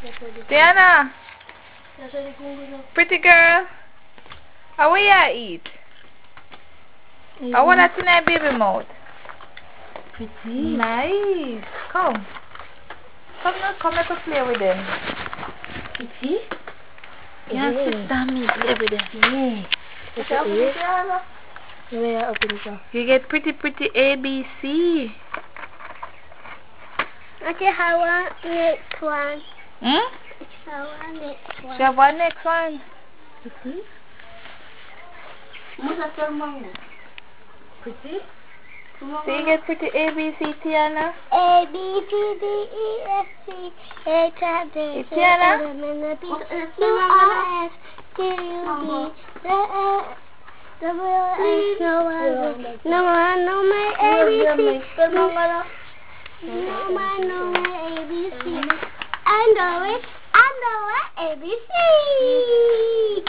Tiana, pretty girl, how will you eat? I want that in her baby mouth. Pretty. Nice. Come. Come now, come let us play with them. Pretty. Yeah, sit down and play with them. Yeah. Where open it up? You get pretty ABC. Okay, how want next one? Hmm? How want next one? She have one next one. Pretty. Pretty. So you get pretty ABC, Tiana? A B C D E F C H I J K L M N O P Q R S T U V W X No one know my ABC. No one know my ABC. I know it. ABC.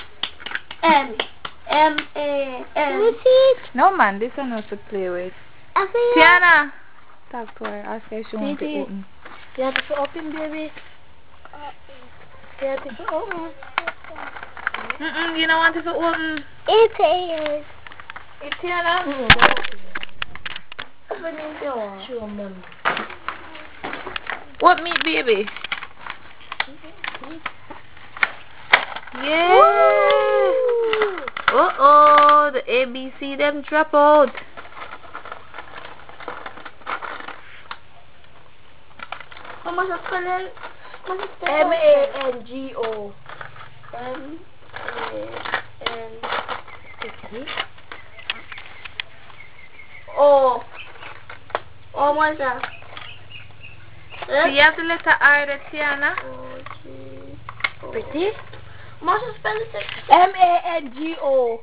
M. No man, this one has to play with. I see Tiana! Talk to her, ask her if she wants to Baby. open. You have to open, baby. You have to open. You don't want it to open. it is. It's Tiana? Open the door. Show mom. What meat, baby? Yeah! Uh-oh, the ABC them drop out. Mama, spell it. M-A-N-G-O. Oh. Oh, what's that? So you have the letter R there, Tiana? Pretty. Mama, spell it. M-A-N-G-O.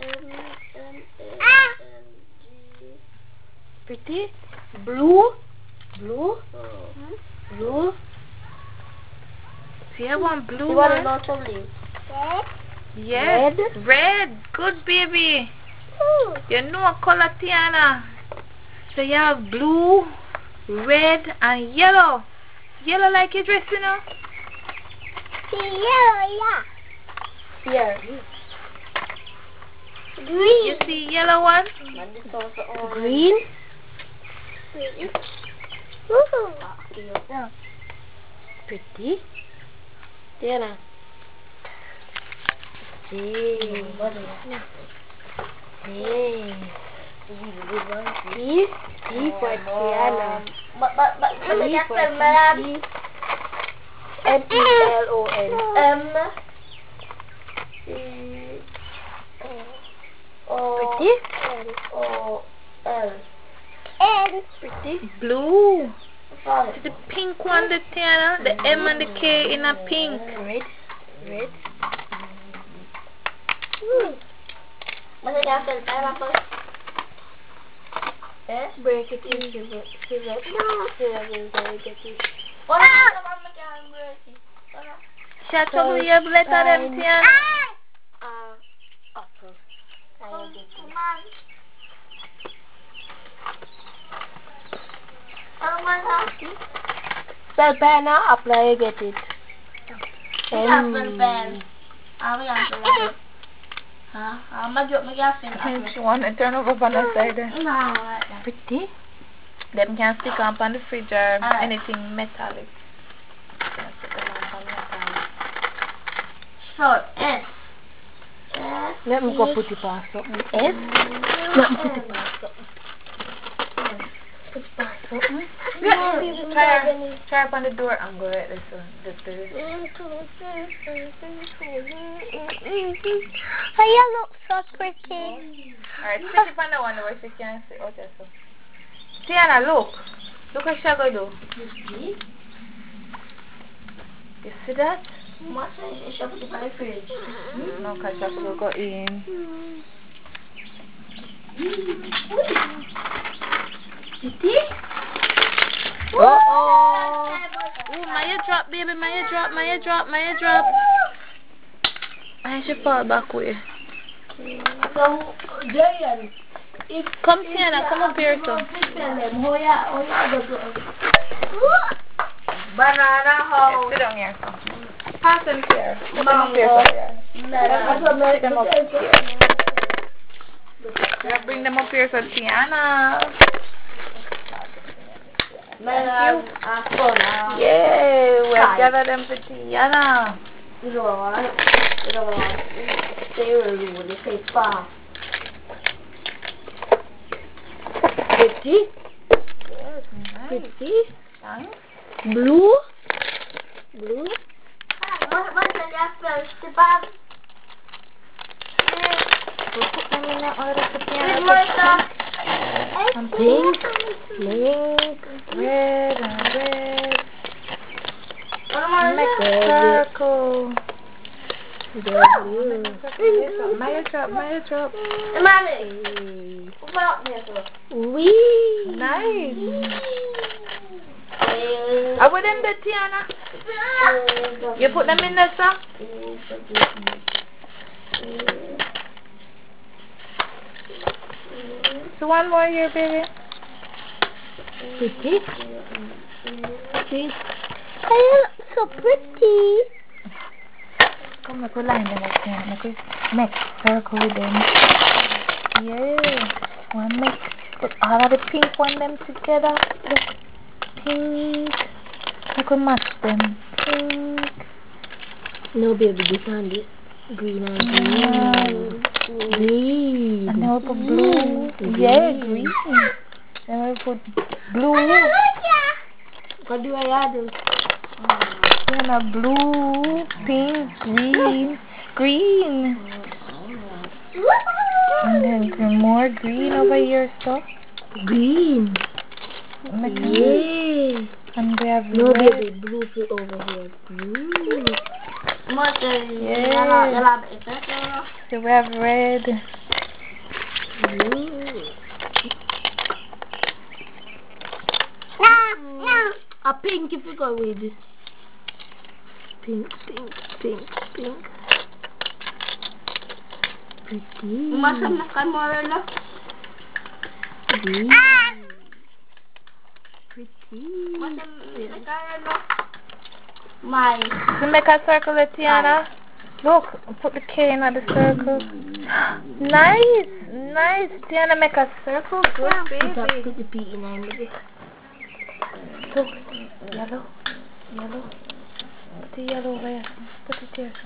Pretty. Blue. Blue. Blue. So you have one blue You want to one? know something? Yes. Red? Red. Good, baby. You know a color, Tiana. So you have blue, red, and yellow. Yellow like your dress, you know? Yellow, Here. green. You see yellow one? Green. Pretty. Tiana. Hey. Hey. T for Tiana. T for T. M-E-L-O-N. Pretty. And Pretty. Blue. See the pink one, the Tiana? The M and the K in a pink. Red. Red. Break it in silver. Shut up with your letter them, Tiana. Spell pen now, apply you get it. She want to turn over on the side there. Pretty. Them can stick up on the fridge or anything metallic. so S. Let me go put it past something. S. Let me put it past something. Put it past something. Try up on the door and go right this one. Oh, you look so pretty. Alright, stick it on the one where she can see out there. So. Tiana, look. Look what she gonna do. You see that? Mama says she put it in the fridge. No, because she will go in. Pretty? Oh, Maya drop, baby. Maya drop. And she fall back way. So, Jayan, if Come, Tiana, come up here, so. Banana house. Sit down here, so. Pass them here. Put them up here, Mango. so. Stick them up here. Yeah, bring them up here, so Tiana. Melon. Apple. Yeah, we'll gather them for Tiana. You know what? They were really paper. Pretty. Yes, nice. Pretty. Thanks. Blue. What's the difference? The bag. We'll put them in that order for With Tiana. more stuff. And Pink. red and red. What more Make is a it? circle. Blue. Maya drop. Mommy. Open up there, sir. Wee. Nice. How about them there, Tiana? You put them in there, sir? So one more here, baby. Pretty. I look so pretty. Come, make we line them up, Tiana. Make circle with them. Yeah. One make put all of the pink one them together. Look, pink. You can match them. Pink. No, baby, this and this. Green and green. Green. And then we put blue. Yeah, green. Then we put blue. What do I add? Then a blue, pink, green. And then some more green over here, stuff. Green. Make Yeah. And we have No, red. baby, blue fit over here. Blue. Yeah. So we have red. Blue. A pink if you go with it. Pink. Pretty. Green. Pretty. To make a circle, Tiana. Look, put the K in the circle. Nice. Tiana, make a circle. Good, baby. Put the P in there, baby. Look, yellow. Put the yellow over here. Put it here.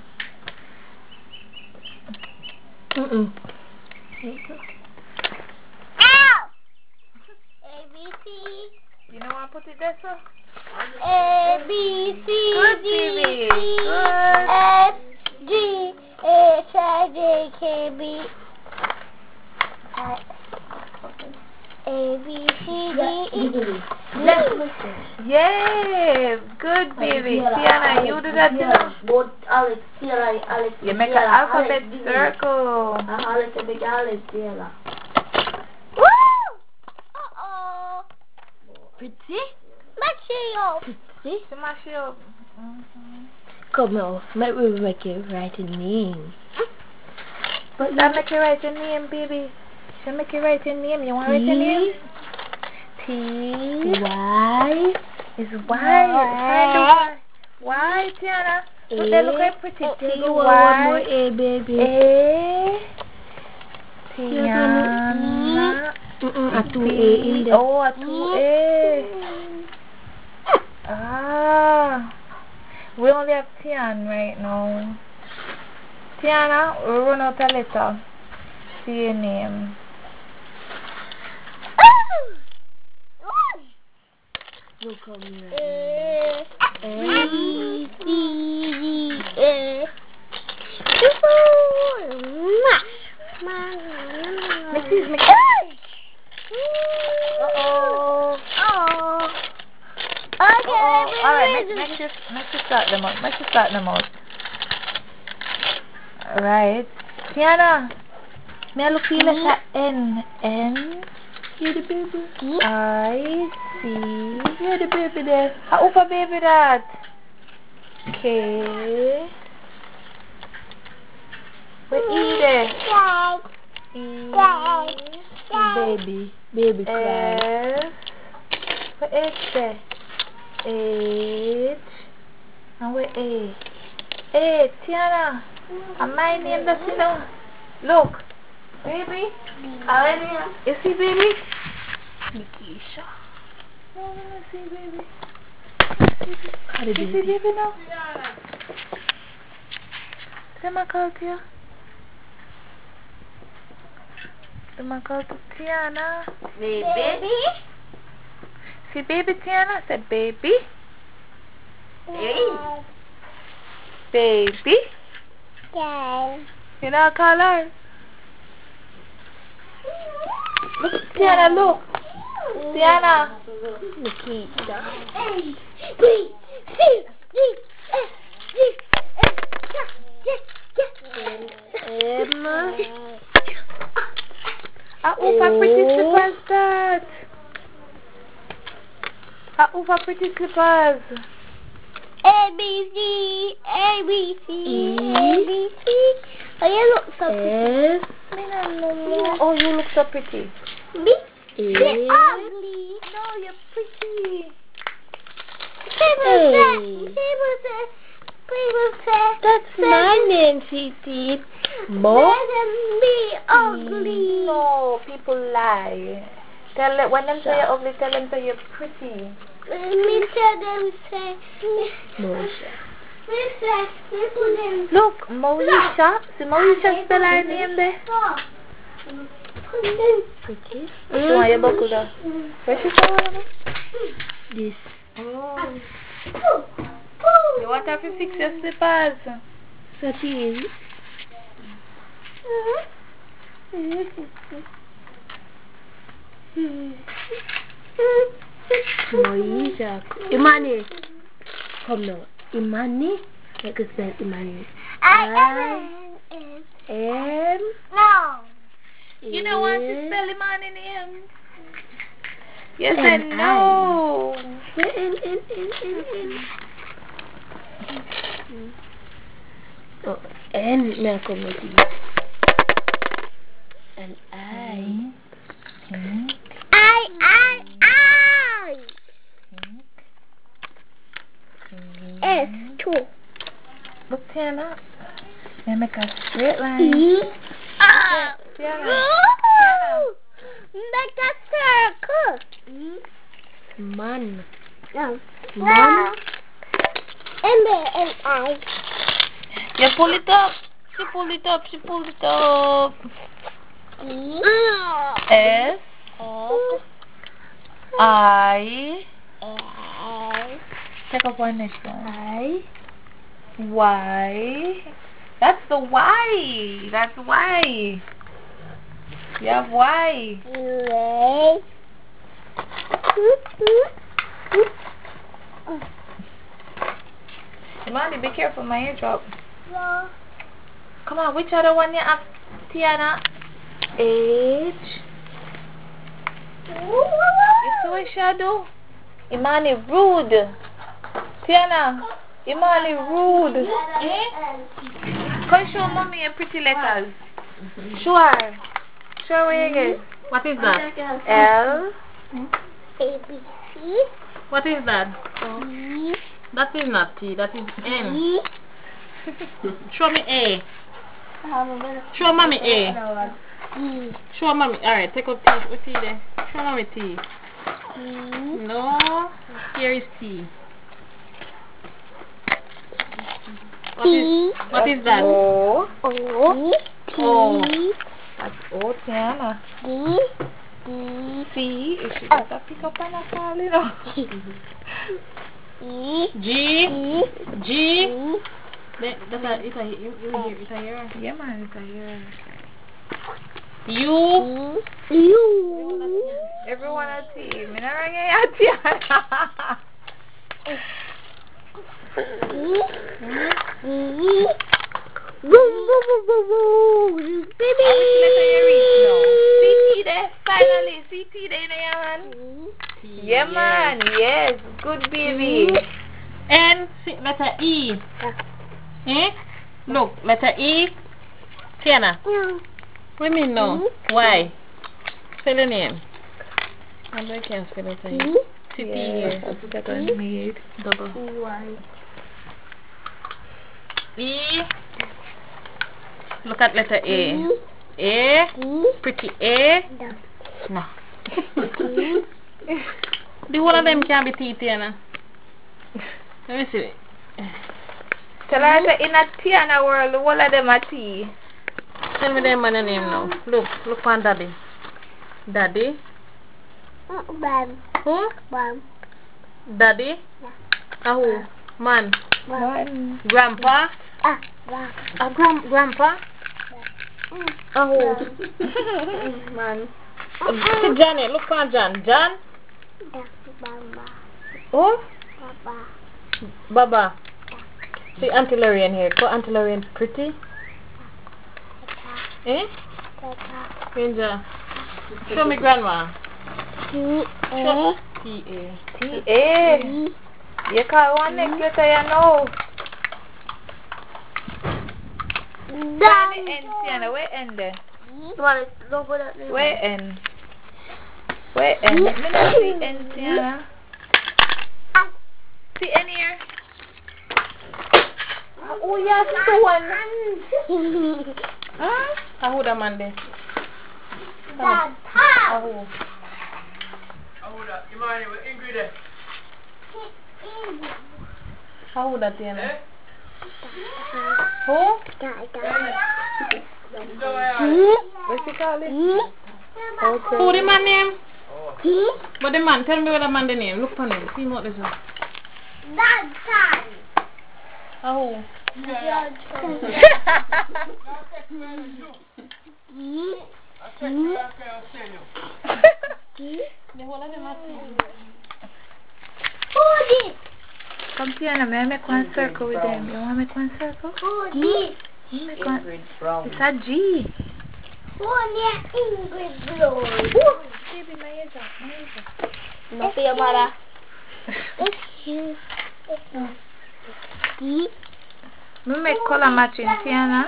You know what I put it there, sir? A B C Good, D baby. E Good. F G H I J K B A B C D E. Yeah, good, baby. Tiana, you do that, you know? Both Alex, Sierra, Alex. You make an alphabet circle. Alex, a big Alex, Sierra. Uh-oh. Pretty? Machio. Pretty? Smash it up. Come on, maybe make it right in name. But that make you write your name, baby. Should make you write your name. You want to write your name? T. Y. Is Y. Find the Y. Y, Tiana. Look, they look like pretty. T, One more Y. A, baby. A. Tiana. A 2A in there. Oh, a 2A. Ah. We only have Tian right now. Tiana, we run out a letter. See your name. Look at me. A B C D E. Mrs. Oh. Okay, Alright, let's just start them out. Alright. Tiana, may I look for the letter N? N. You're the baby. I C. You're the baby there. How for baby that? K. Where E there? E. Baby cry. F. Where H there? H. And where A? A, Tiana. And my name that's you know. Look. Baby. You see baby? Nikisha. No, see baby. How You see baby now? Say my call to you. Say my call to Tiana. Baby. See baby Tiana? Say baby. Hey. Baby. Yeah. You know call her? Look Tiana, look. Tiana. Nikisha. A, B, C, D, F, G, H, M. Ah, oofa pretty slippers that. Ah, oofa pretty slippers. A, B, C, A, B, C, A, B, C. Oh, you look so pretty. S. Oh, you look so pretty. B, A. you're ugly. No, you're pretty. People say, That's my name, sweetie. Mo. me ugly. No, people lie. Tell them, when them say you're ugly, tell them say you're pretty. Me tell them say, Moshe. me put them. Look, Moesha. See Moesha spell her name there. Pretty. Which one you buckle there? Where she from? This. Oh. You want her to fix your slippers? Such is. Moesha. Imani. Come now. Imani. Like I spell Imani. M. No. You know what she spell him on in him? You N, said no. N. Oh, N. Now come with you. And I. S, 2. Look, Tiana. Let me make a straight line. E. Tiana. Make a circle. Man. No. Man. M-A-N-I. You pull it up. She pulled it up. She pulled it up. E. S. I. Take up one next one. I. Y. That's the Y. That's Y. You have Y. U. Imani, be careful, my ear drop. Come on, which other one you have, Tiana? H. You saw a shadow? Imani, rude. Tiana, Imani, rude. Come show mommy your pretty letters. Show her. Show her where you get. What is that? L. A, B, C. What is that? E. That is not T. That is N. E. Show me A. Show mommy A. E. Show mommy. Alright, take out T. What T there? Show mommy T. E. No. Here is T. T. What is that? O. O. P. O. That's O, Tiana. D. D. C. If she better pick up on a call, you know. E. G. E. G. E. That's a, it's a, you hear, it's a here. Yeah, man, it's a here. U. U. Everyone a team. Me not wrong here, Tiana. E. Woo, woo, woo, woo, woo. Baby. Which letter you reach now? CT there, finally. CT there, man. Yeah, man. Yes. Good baby. N. Letter E. Eh? Look, letter E. Tiana. No. What do you mean no? Why? Spell your name. How do I can spell letter E? T here. That one made double. E. Look at letter A. A. Pretty A. No. The whole of them can be T, Tiana. Let me see. Tell her that in a Tiana world, the whole of them are T. Tell me them man name now. Look on Daddy. Daddy. Bam. Who? Bam. Daddy. Who? Man. One. Grandpa. Bam. Grandpa. Who? Man. See Johnny. Look on John. John. Bamba. Who? Baba. Baba. See Auntie Lorraine here. Call Auntie Lorraine pretty. Eh? Tata. Ranger. Show me grandma. T-A. T-A. T-A. You call one next letter, you know. Find the N, Tiana. Where N there? Where N? Where N? Let me not see N, Tiana. See N here? Oh, yeah, stone. Huh? Who the man there? Dad. Who? Imani, what ingredient? Who that Tiana? Who? What's he call it? Who the man name? T. But the man, tell me what the man the name. Look for him. See what this is. Dad. Who? Come Tiana, may I make one circle with them? You want to make one circle? Make one. It's a G. Ingrid Brown. Baby, my ears up. No see your mother. T. We make color matching, Tiana.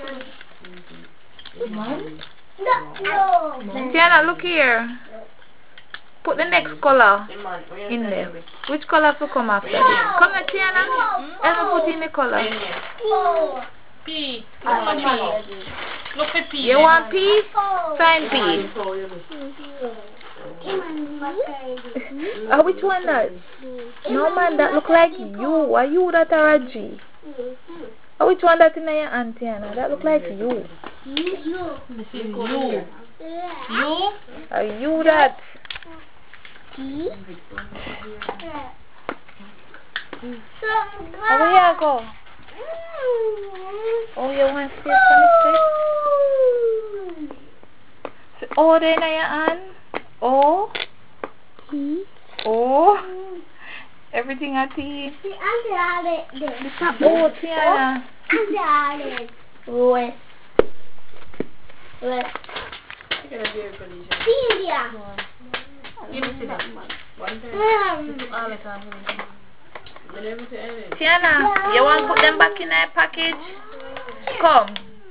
No. Tiana, look here. Put the next color in there. Which color to come after? Come here, Tiana. Help me put in the color. P. Look at P. You want P? Sign P. Which one that? No man, that look like you. Are you that are a G? Which one that in your hand, Tiana? That look like you. This is you. You? Are you that? Over here, go. Oh, you want to see it? Oh, then I hand. Oh. Oh. Everything at T. Oh, Tiana. West. India. Give me that. Tiana, you want to put them back in a package? Come.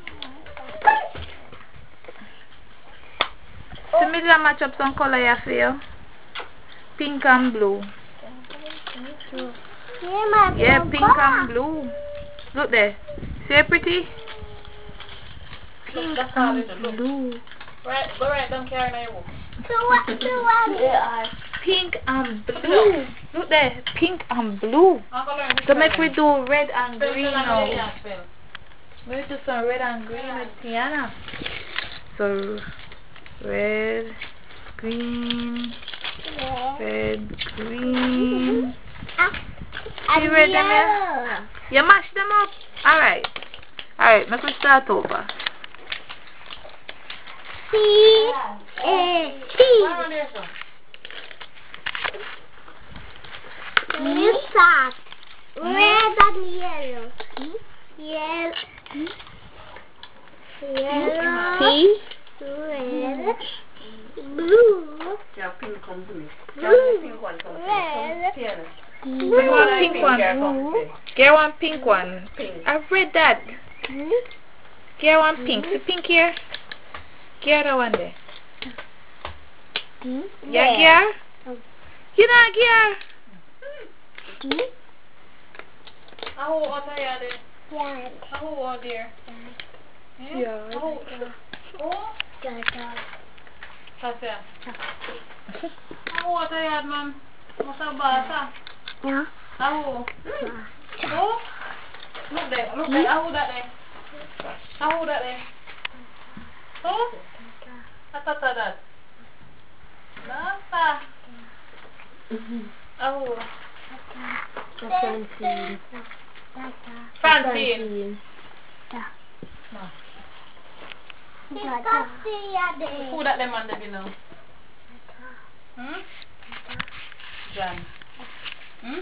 See me to match up some color here for you. Pink and blue. Yeah, pink and blue. Look there. See it pretty? Pink and blue. Right, go right, don't carry my book. Pink and blue. Look there, pink and blue. So make we do red and green now. We do some red and green with Tiana. So red, green, red, green. See red them here? You mash them up? Alright. Alright, make we start over. C-A-T. Lisa. Red and yellow. Yellow. T. Red. Blue. Yeah, pink come to me. Blue. Pink one come to me. Red. Piano. You want pink one? Get one pink one. Pink. I've read that. Get one pink. See pink here? Get that one there. Yeah, You not care? Aho ata ya de. Yeah. Aho o dear. Yeah. Aho. Oh. Dada. Tasya. Aho ata ya ma'am. Masa basa. Yeah. Aho. Oh. Look there. Look there. Aho that there. Aho that there. Oh. Atata that. Napa. Aho. Francine. Francine. Dada. Who that them on the below? Hmm? John. Hmm?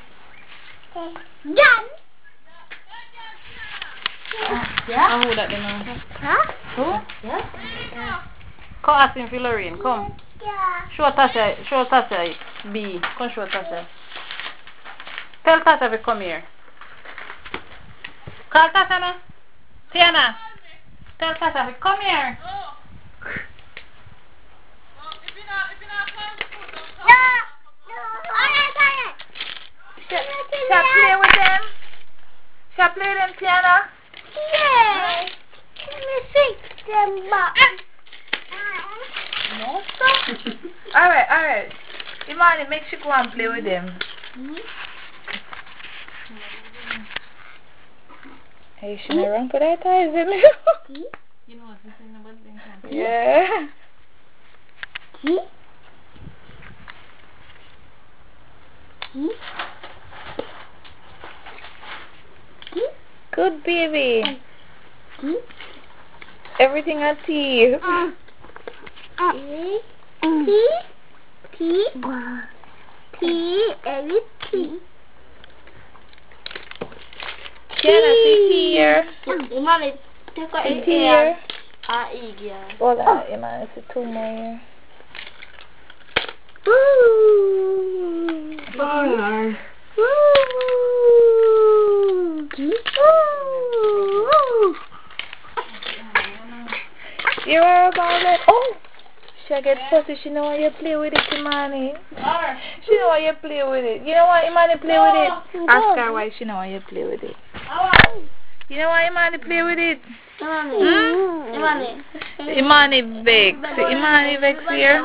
Jan. Ah, who that them on? Huh? Who? Yeah. Come ask him for Lorraine. Come. Yeah. Show Tasha B. Come show Tasha. Tell Tasha to come here. Call Tasha now. Tiana. Tell Tasha to come here. Shall play with them? Shall play with them, Tiana? Yeah. Let me see them back. No, sir. Alright. Imani, make she go and play with them. Hey, she not run for that eyes, isn't it? You know what's missing about them? Yeah. Good baby. Everything at tea. Every T. Tiana, sit here. Imani, take a Sit here. yeah. Hold on, Imani, sit two more here. Woo! You are about it. Oh! She get fussy. She know why you play with it, Imani. She know why you play with it. You know why Imani play with it? Ask her why she know why you play with it. You know why Imani play with it? Imani vex. Imani vex here.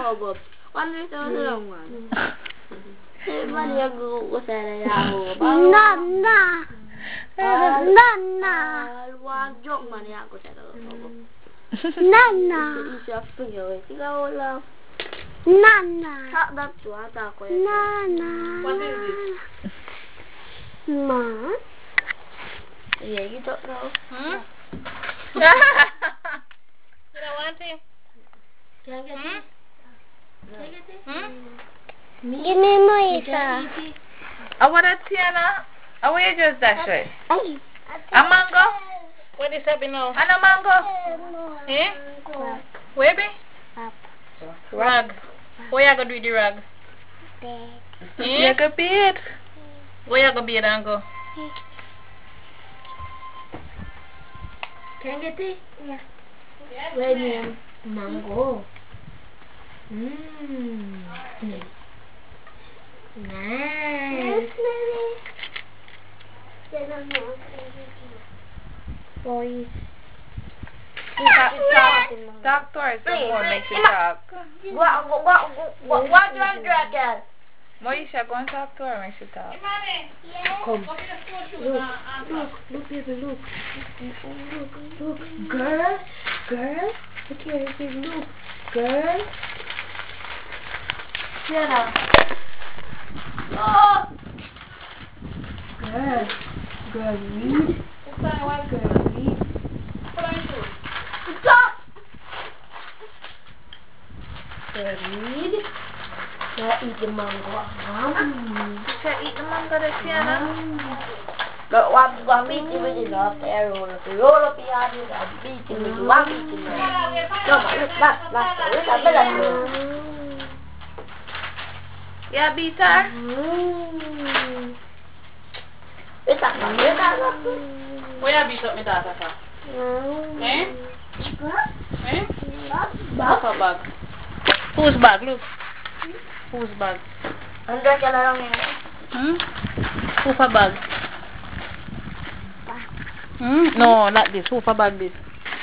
Nana. What is this? Ma. Yeah, you don't know. You don't want it? Can I get it? Hmm? Give me Moisa. I want a Tiana. I want you just dash it. A mango? What is happening now? And a mango? Eh? Where be? Rag. Where you go do with the rag? You go beat. Where you go be and go? Can I get it? Yeah. Where is mango? Nice. Boy. Talk to her some more, make she talk. What do you dragon? Moisha, go and talk to her, make she talk. Come. Look, baby, look. Girl. Look here, baby, look. Girl. Sienna. Oh. Girl, read. Girl, read. Stop. Girl, read. Eat the mango. She eat the mango, the Tiana. But one meeting with you up there, roll up your hand, and meeting with you, one meeting with you. No, look. Yeah, beat her. Where you beat up my daughter for? Eh? Eh? What's her bag? Whose bag? Look. Whose bag? Hanggang ka na lang yan. Sofa bag. No, not this. Sofa bag this.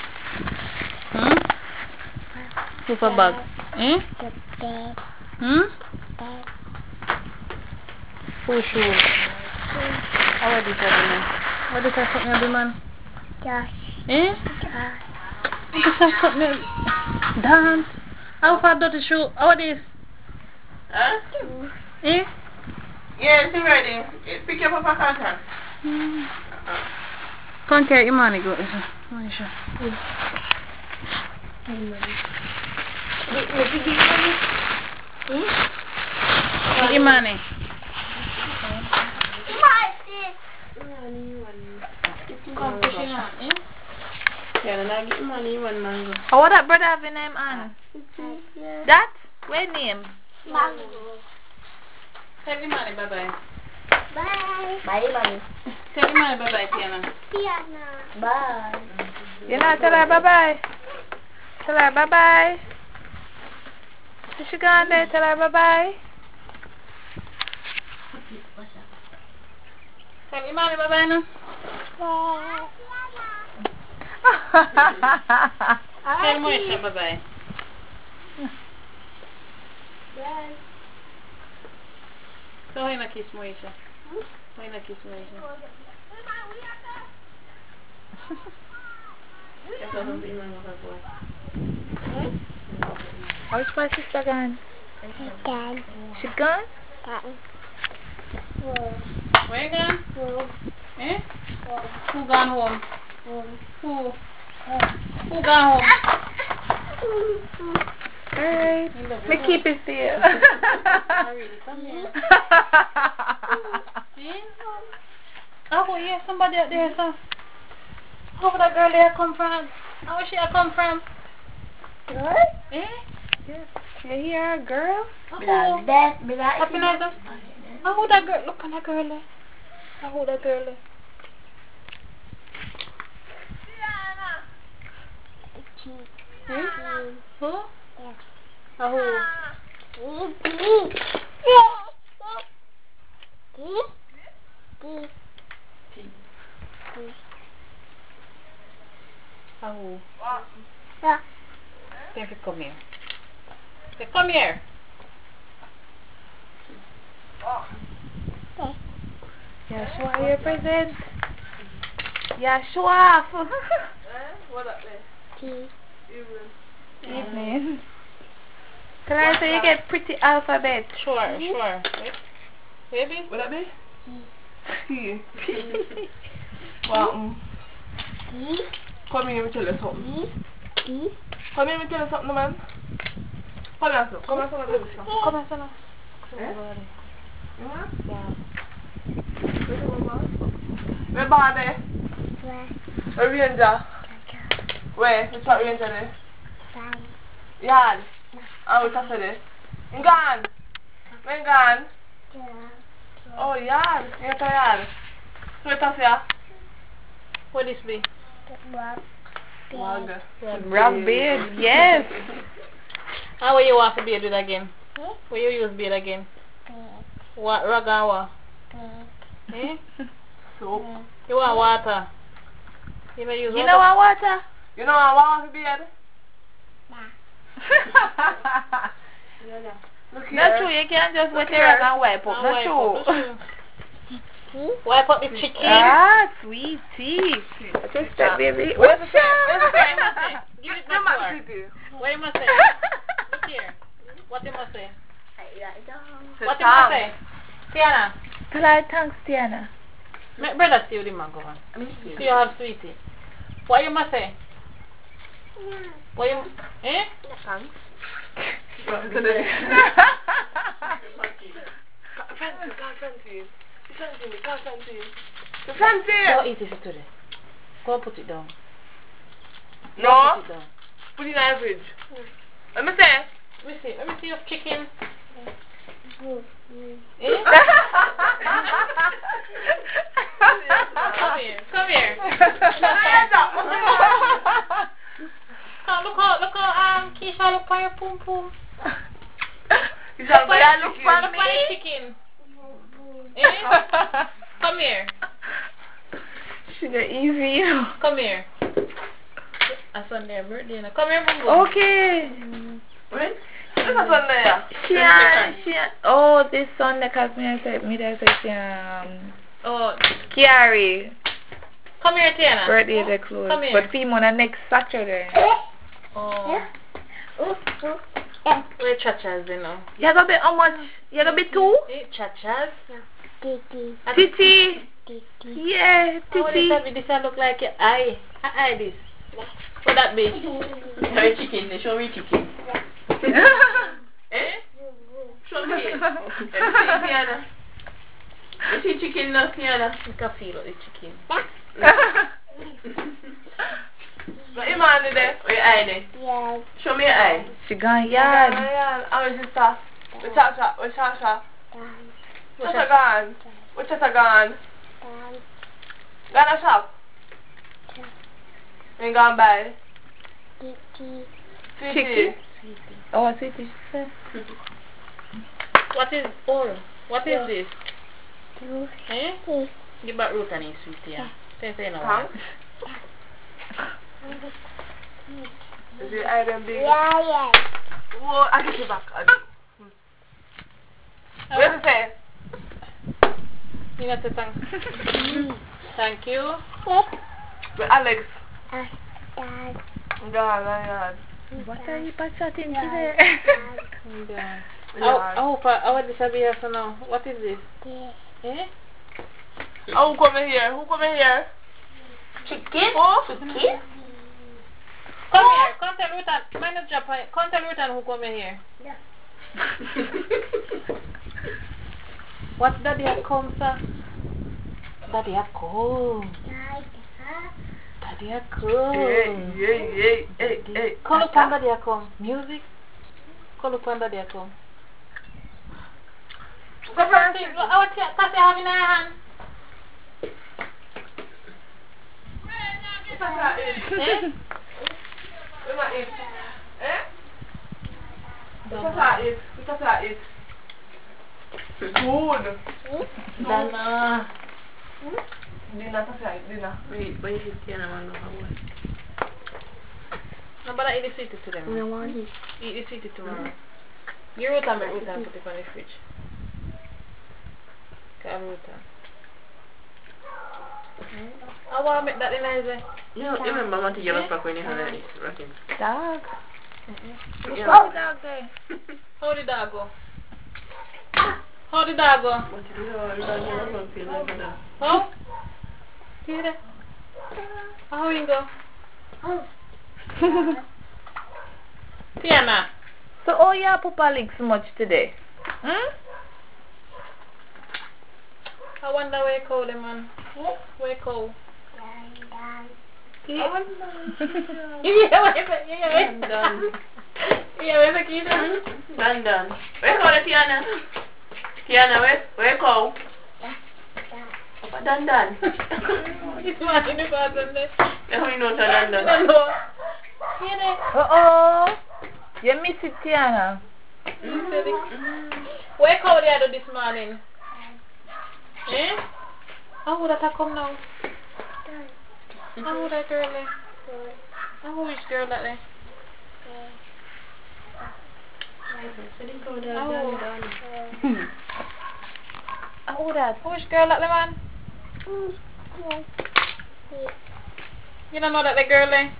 Sofa bag. Who shoes? How are these man? What is that something man? Josh. What is that something? Dance. How far does the shoe? How are these? Huh? Yeah, it's ready. Pick up a contract. Can't carry your money, go. Give money. Yeah, then I get money one mango. Oh, what that brother have a name on? That? What name? Mango. Tell your money, bye-bye. Bye. Bye, mommy. Tell your money, bye-bye, Tiana. Tiana. Bye. You know, tell her bye-bye. Tell her bye-bye. Is she gone there? Tell her bye-bye. Tell your money, bye-bye now. Bye. Tell Moisha, bye-bye. Bye. So, why not kiss Moisha? Why not kiss Moisha? Where's my sister gone? Dad. She gone? Where you gone? Home. Who gone home? Home. Who gone home? Alright. Me keep it there. Really, come here. Oh, yeah, somebody out there, so. How would that girl there come from? How would she come from? What? Eh? Yeah. You hear her, girl? Bila that. Bila Happy night, though. How would that girl? Look at that girl there. How would that girl there? Who? Who? Then you come here. Say, come here. Yashua, your present. Yashua. What up there? Evening. Tell her so you get pretty alphabet. Sure. Baby? What up there? P. Wow. Come here, let me tell you something. Come here, let me tell you something, man. Come here, son. Come here, son. Come on, son. You want? Where are they? Where ranger? Where? Which part ranger there? Yard. Oh, which after there? In gone. When gone? Oh, yard. You're tired. Where tough ya? What is be? Wag. Rock beard, yes. How will you wash the beard with again? Will you use beard again? What? Rag and what? Soap. You want water? You may use water? You know what water? You know what wash the beard? Look here. Not true, you can't just wet your rag and wipe up. Not true. Wipe up the chicken. Ah, sweetie. Just that, baby. Where's the face? Where's the face? Give it Come back back to to her. you. What you must say? Look here. What you must say? Say What you must thanks. say? Tiana, Tell her thanks, Tiana. my brother see you the man go on. So you have sweetie. What you must say? What you Thanks. Don't eat it today. Go and put it down. No. Put it down. Put it in the fridge. Let me say. Let me see your chicken. Come here. Oh, look how Keisha look on your pum pum. She's a bad Look chicken. for the chicken. Eh? Come here. Sugar easy. Come here. A Sunday birthday. Now. Come here, Boo. Okay. Wait. What's a Sunday? She oh, this Sunday cause me say Oh, Kiari come here, Tiana. birthday they close. Come here. But Fimona next Saturday. Oh. Where chachas, you know? You gonna be how much? You gonna be 2? Eh, chachas? Titi. Titi. Titi. Yeah, Oh, Titi. this look like your eye. Eye this. What that be? Show chicken. Show me chicken. Eh? Show me. Tiana. You see chicken now, Tiana? You can feel the chicken. Got your man there? Or your eye there? Yes. Show me your eye. She gone yard. How is sister? Where's Chacha? Where's Chacha? Dan. Chacha gone. Where's Chacha gone? Dan. Gone a shop? And gone by? Titi. Sweetie. Oh, Sweetie, she said. What is oral? What is this? Two. Eh? Three. Give back root and sweet, yeah. Say no. Thanks. Is your eye them big? Yeah. Whoa, I get you back. What does it say? You got to thank. Thank you. With Alex. Dan. Gone. What are you chatting today? Yeah. Yeah. I hope I want this to be here so now. What is this? Eh? Oh, who coming here? Who coming here? Chicken? Oh? Chicken? Come here. Come tell Rutan. Mind not drop it. Come tell Rutan who come in here. What daddy have come, sir? Daddy have come. Daddy have come. Hey. Call up when daddy have come. Music. Call up when daddy have come. Go first. Our Cassie have in her hand. Eh? What is? Eh? What is? Good. Dana. Dinner. Wait, is Tiana man no how? No, but I eat the sweetie to them. I want it. Eat the sweetie tomorrow. You root and put it on the fridge. Okay, root. I want to make that in Isaiah. You remember I want to give us back when you had it, right? Dog. Yeah. How the dog there? How the dog go? How the dog go? How? See that? How you go? Tiana. So, oh yeah, Papa leaks much today. I wonder where you call them, man. Where you call? Dan. Yeah, where's the key then? Done. Where call it, Tiana? Tiana, where call? Done. It's one in the garden there. How you know I done? don't know. Here they. Uh-oh. You miss it, Tiana. Where call the other this morning? Eh? How would that come now? How would that girl there? How which girl that there? How that? Which girl that the man? You don't know that the girl there?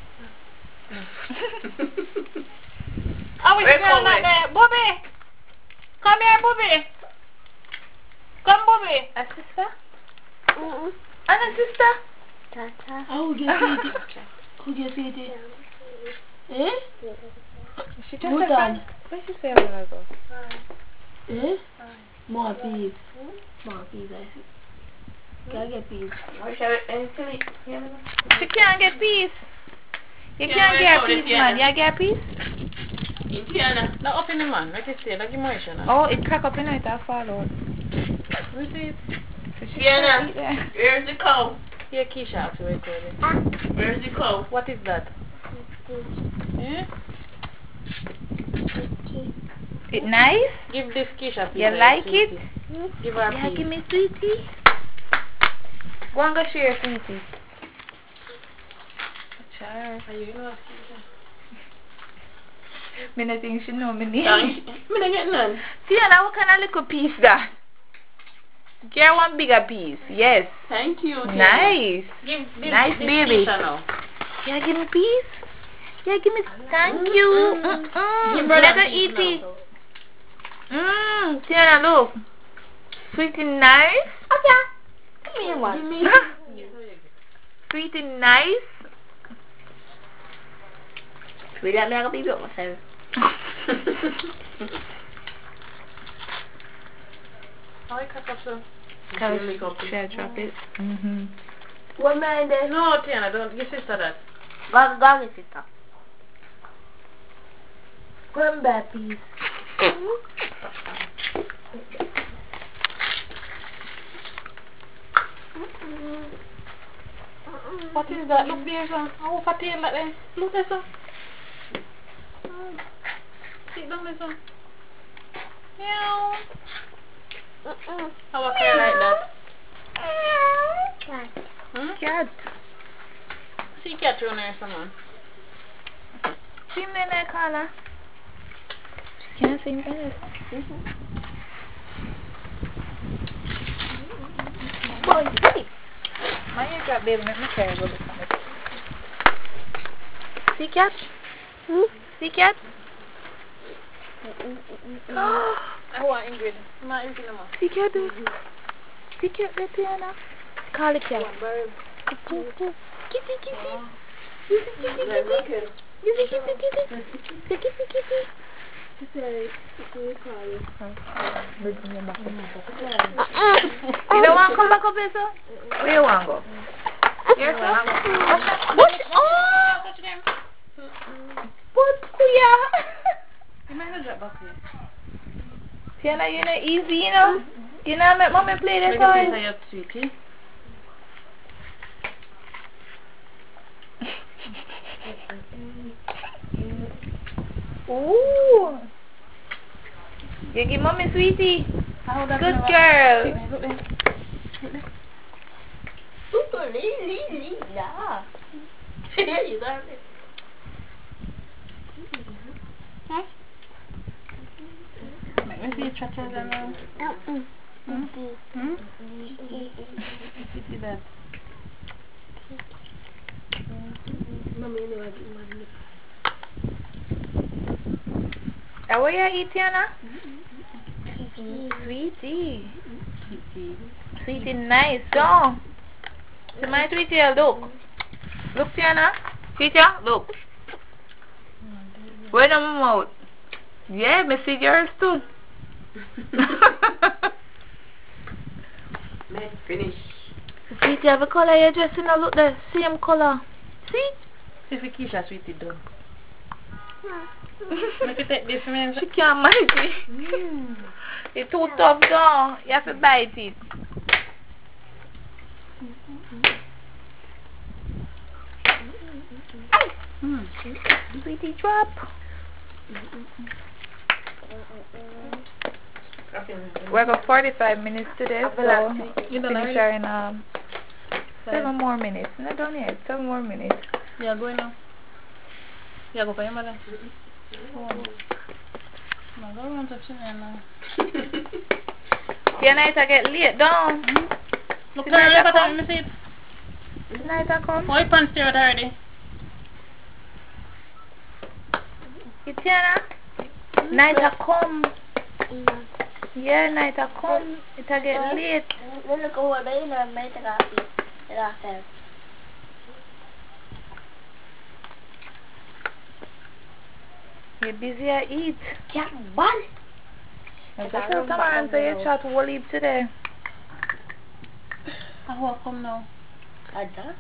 How which girl that there? Bobby! Come here, Bobby! Come, Bobby! A sister? And a sister? Tata. Who get it? Eh? She just said, what she say a while ago? Eh? More peas, I see. Can I get peas? She can't get peace. You can't get peace, man. You get peace? Tiana. No, up in the man. Like you say, like emotion. Oh, it crack up in it, I'll fall out. We see it. So she Tiana, can't eat there. where's the cow? Here, Keisha, actually, recording. Where's the cow? What is that? Eh? It nice? Give this Keisha piece. You like sweetie. it? Give her a Yeah, piece. give me sweetie. Go and go share sweetie. Sure. Are you know Keisha? Me not think she know me name. Me not get none. Tiana, what kind of little piece that? Get one bigger piece. Yes. Thank you, Tiana. Nice. Give this, Nice this baby. Keisha now. Yeah, give me piece. Yeah, give me. Thank you. Give her Let that her piece eat now. it. Tiana, look. Sweet and nice. Okay. Give me one. Sweet and nice. Sweetie, I'm not gonna be built myself. I cut up some. Shall drop it? What man there? No, Tiana, don't give sister that. Go get sister. Come back, please. What is that? Look there, son. Oh, for tail like that. Look there, son. Sit down there, son. Meow. How a car like that? Cat. See cat around there, someone. See me in that color. She can't sing better. Boy, hey. My ear drop, baby. Make me carry a little bit. See cat? See cat? I want Ingrid. My Ingrid no more. See cat? See cat, Tiana? Call the cat. Kitty, kitty. Kitty, kitty. Kitty, kitty. You don't want to come back up here, sir? Where you want to go? Here, sir? Watch. Oh! Touch them. What? Yeah. You might not drop back here. Tiana, you know easy, you know? You know, make mommy play the Make a piece toys. of your sweetie. Ooh. You give mommy sweetie. Good girl. Look there. Yeah. You got it. Make me see cha-chas around. See that. What you eat, Tiana? Sweetie. Sweetie, nice. So, see my sweetie, look. Look, Tiana. Sweetie, look. Where the mouth? Yeah, me see yours too. Let's finish. Sweetie, have a color you're dressing now. Look there, same color. See? See if Keisha sweetie done. Make you take this man. She can't manage it. It's too tough, though. You have to bite it. Sweetie, drop. We got 45 minutes today, so finish her in 7 more minutes. Not done yet. 7 more minutes. Yeah, go now. Yeah, go for your mother. I'm going to touch now. Tiana, I get late, down. Look at her, let me see it. Tonight I come. Why pants there already? Tiana, night I come. Yeah, night I come. It I get late. Look over there and make it happy. You're busy I eat. Yeah, what? I just come and say you chat whole heap today. I will come now. Dada?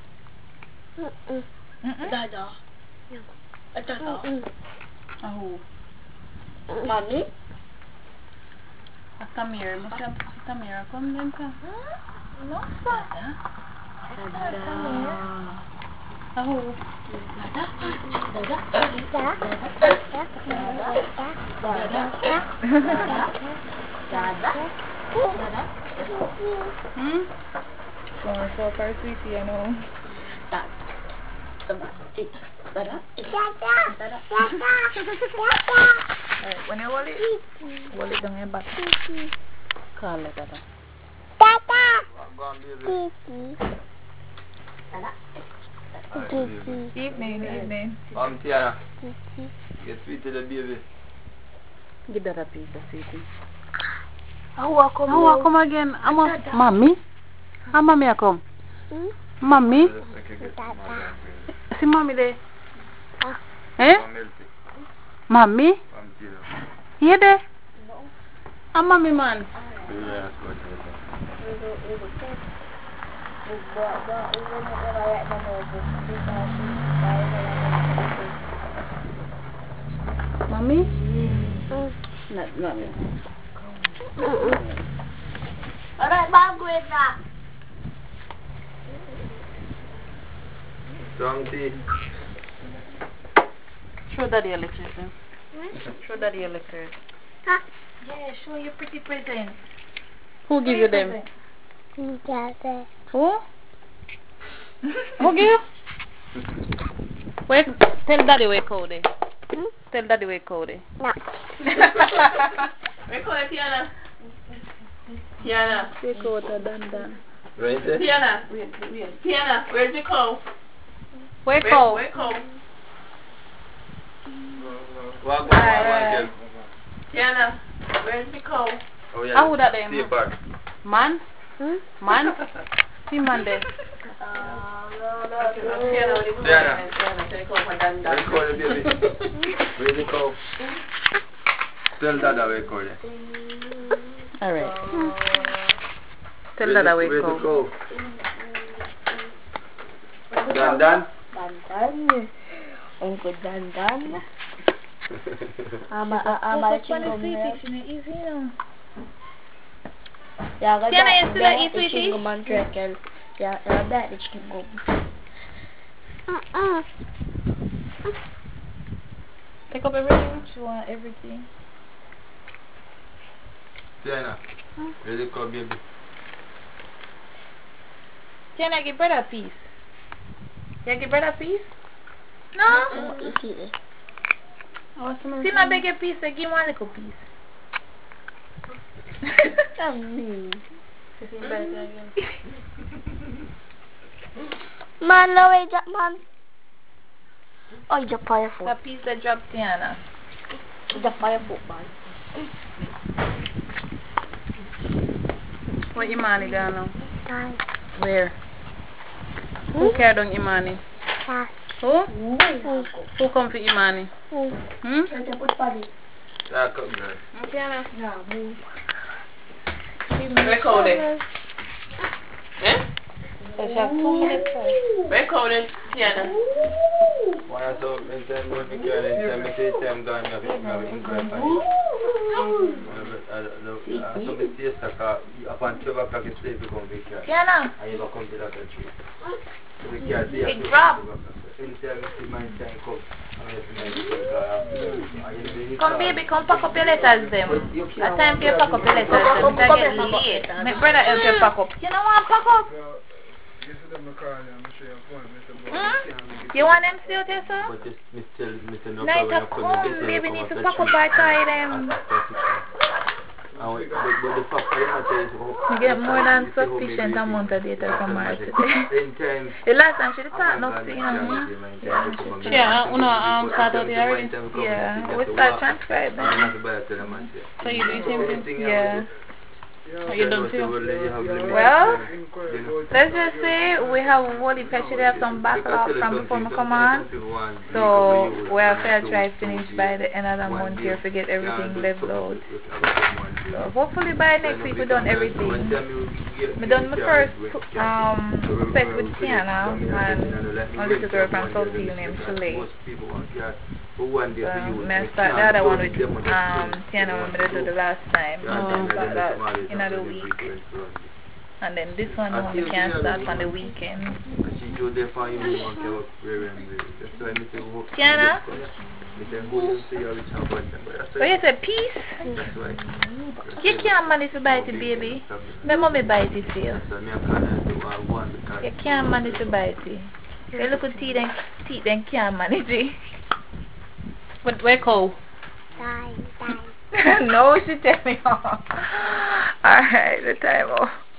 Dada? Dada? Oh. Mommy? Come here. Come here. Come then. No, sir. Dada? Oh. Going for her sweetie, you know. Alright, when you hold it down your back. Call it that. Evening. Tiana, get sweet to the baby. Give that a piece of sweetie. How come again? Mommy? How mommy I come? Mommy? See mommy there? Eh? Mommy? Here there? I'm mommy man. Mommy? Not mommy. Alright, Mom, go with that. Strong tea. Show daddy a liquor. Show daddy a liquor. Huh? Yeah, show your pretty present. Who give you them? Daddy. Who? Who give you? Wait, tell daddy where Cody. Tell daddy where Cody. No. Where call it, Tiana? Tiana. Where Cody, Dan. Right there? Tiana. Tiana, where's the cow? Where Cody? Where cow? Walk on. Tiana, where's the cow? Oh yeah. Ah, who that them? See part. Man? Man? See man there. Tiana. Where call the baby? Where's the cow? Tell Dada where call it. Alright. Tell Dada where Where's the Cody. cow? Dan. Uncle Dan. I'm Focus on the sweetie, she not easy, you know. Tiana, you still eat sweetie? Yeah, that is chicken go. Pick up everything. She want everything. Tiana. Where's the cow, baby? Tiana, give brother a piece. You give brother a piece? No? See my bigger piece, I give one little piece. Man, no way, that man. Oh, you just fire foot. That piece that dropped Tiana. You just fire foot, man. Where Imani gone now? Nice. Where? Who carried on Imani? Nice. Who? Who come for Imani? Yeah, come girl. Tiana. Where cow then? Eh? So she have 2 minutes first. Where cow then, Tiana? Why are so many times going to carry it? Time I say time gone, you have to inquire for it. So I stay stuck upon 12 o'clock it's safe to come to carry. Tiana, And you come to that tree. So the car say it dropped. anytime you see my time come. Come baby, come pack up your letters them. That time for you pack up your letters them. It's get late. My brother help you pack up. You don't want to pack up? You want them still there, sir? But just Mr. No Night to come, baby need to pack up our tie them. But the fact You get more than sufficient amount of data from her today. today. The last time she did talk enough to you know. Yeah, start out here already. Yeah, we start transcribing. So you do the same thing? Yeah. Are you done too? Well, let's just say we have Wally Pet, she have some backlog from before we come on. So we have to try finish by the end of the month here to get everything leveled out. So hopefully by next week we done everything. We done my first spec with Tiana and a little girl from South Hill named Shalay. I start the other one with Tiana when I did the last time. And then start that in another week. And then this one only can start on the weekend. Tiana? What you say, peace? You can't manage to bite it, baby. Let mommy bite it for you. You can't manage to bite it. Your little teeth then can't manage it. But where go? Die. No, she tell me. Alright, the time off.